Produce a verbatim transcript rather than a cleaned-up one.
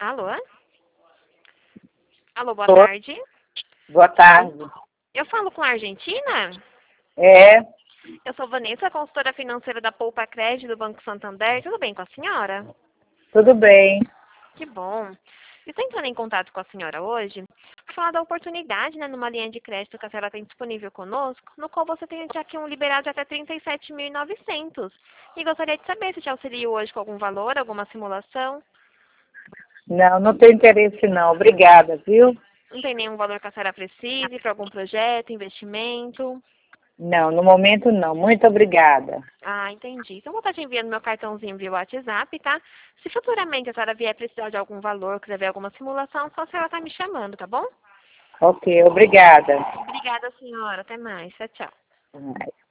Alô? Alô, boa Tô. tarde. Boa tarde. Eu falo com a Argentina? É, Eu sou Vanessa, consultora financeira da Poupa Crédito do Banco Santander. Tudo bem com a senhora? tudo bem. Que bom. Estou entrando em contato com a senhora hoje para falar da oportunidade, né, numa linha de crédito que a senhora tem disponível conosco, no qual você tem já aqui um liberado de até trinta e sete mil e novecentos. E gostaria de saber se te auxilio hoje com algum valor, alguma simulação. Não, não tenho interesse não. Obrigada, viu? Não tem nenhum valor que a senhora precise para algum projeto, investimento? Não, no momento não. Muito obrigada. Ah, entendi. Então, vou estar te enviando meu cartãozinho via WhatsApp, tá? Se futuramente a senhora vier precisar de algum valor, quiser ver alguma simulação, só a senhora tá me chamando, tá bom? Ok, obrigada. Obrigada, senhora. Até mais. Tchau, tchau. Até mais.